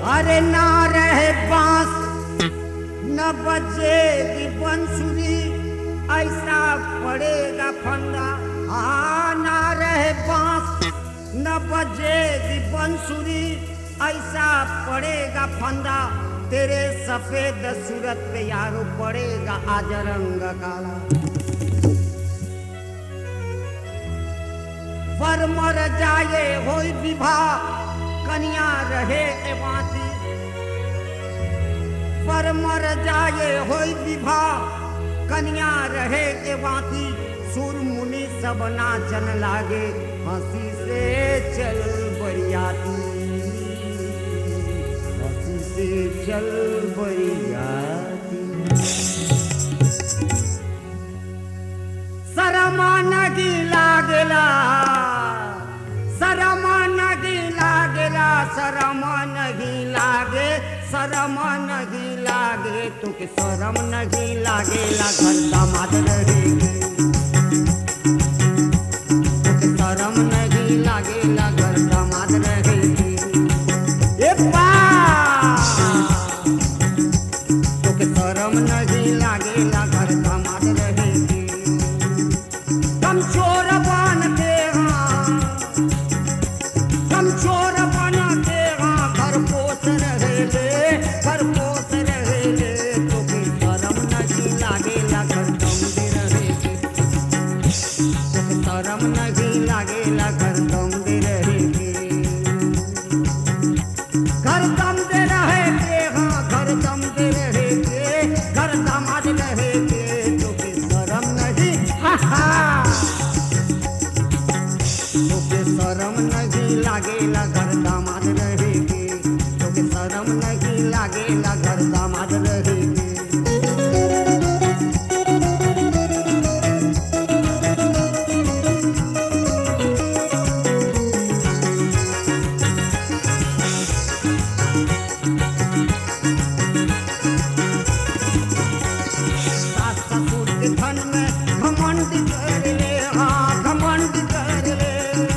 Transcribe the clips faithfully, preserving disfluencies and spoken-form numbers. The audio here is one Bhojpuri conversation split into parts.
अरे ना रहे बांस न बजेगी बंसुरी, ऐसा पड़ेगा फंदा। हाँ ना रहे बांस न बजेगी बंसुरी, ऐसा पड़ेगा फंदा। तेरे सफेद सूरत पे यारो पड़ेगा आज रंग काला। वर मर जाए होई विवाह, कन्या रहे एवाती। वर मर जाए होई विवाह, कन्या रहे एवाती। सुर मुनि सब नाचन लागे, हंसी से चल बरियाती, हंसी से चल बरियाती। शरमा नगी लागेला, शरमा नगी लागेला, शरमा नगी लागे, शरमा नगी लागे। तुके शरम नगी लागेला घर दामाद रहेगी। तुके शरम नगी लागेला घर दामाद रहेगी। ए बा तुके शरम नगी लागेला घर दामाद रहेगी। कम चोर बनते हाँ, कम चोर बनते हाँ, घर पोस रहे ले, घर पोस रहे ले। तुके शरम नगी लागेला घर दम दे रहेगी। तुके शरम नगी लागेला घर दम दे रहेगी। घर दम दे रहेगे हाँ, घर दम दे रहेगे, घर दामाद रहेगे। तुके शरम नगी हा हा, तुके शरम नगी लागेला घर दामाद रहेगी। तुके शरम नगी लागेला घर दामाद रहेगी। सास ससुर के धन में घमंड कर ले हाँ, घमंड कर ले।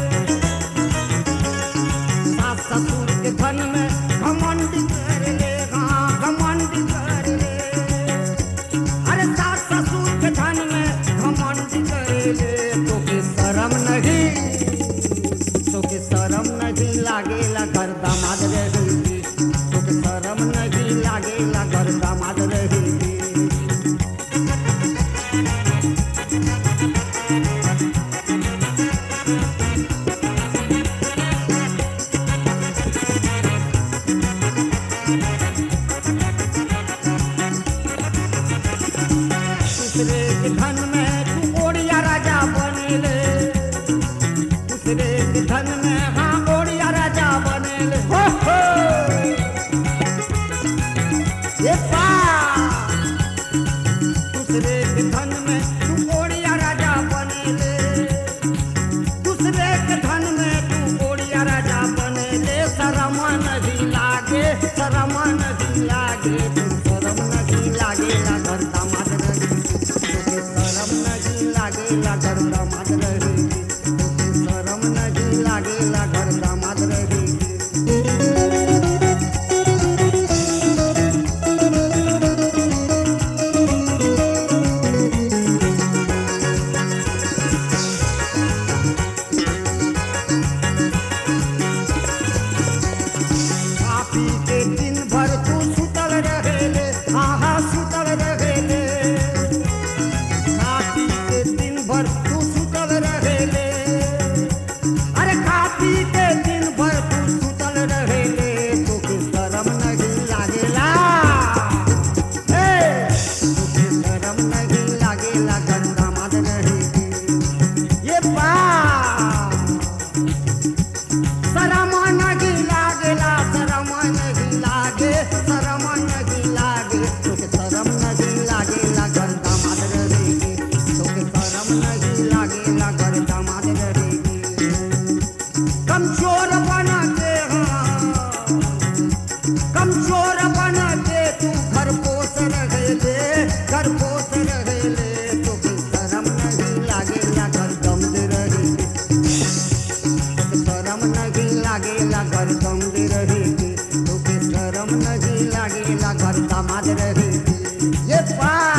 सास ससुर के धन में घमंड कर ले हाँ, घमंड कर ले। अरे सास ससुर के धन में घमंड कर ले। तोके शरम नहीं, तोके शरम नहीं लागेला घर दामाद रहेगी। तोके शरम नहीं लागेला घर दामाद रहेगी। दूसरे के धन में तू ओडिया राजा बनेले, दूसरे के धन में हाँ ओडिया राजा बनेले। हो हो ये पा, दूसरे के धन में तू ओडिया राजा बनेले, दूसरे के धन में तू ओडिया राजा बनेले। शरम नहीं लागे, शरम नहीं लागे, तू शरम नहीं लागेला घर दामाद रहेगी। तुके शरम नहीं लागेला घर दामाद रहेगी। तुके शरम नहीं लागेला घर दामाद रहेगी। खा पी के दिन भर तू सुतल रहेले, हाँ हाँ सुतल रहेले। खा पी के दिन भर तू सुतल रहेले। अरे खा पी के दिन भर तू सुतल रहेले। तोके शरम नहीं लागेला, हे तोके शरम नहीं लागेला घर दामाद रहेगी। ये बा शरम नहीं लागेला, शरम नहीं लागे, शरम नहीं लागे। तोके शरम नहीं लागेला घर दामाद रहेगी। तोके शरम नहीं लागेला घर दामाद रहेगी। कम चोर बनते हाँ, कम चोर बनते तू घर पोस रहे ले, घर पोस रहे ले। तोके शरम नहीं लागेला घर दम दे रहेगी। तोके शरम नहीं लागेला घर दम दे रहेगी। तोके बाय।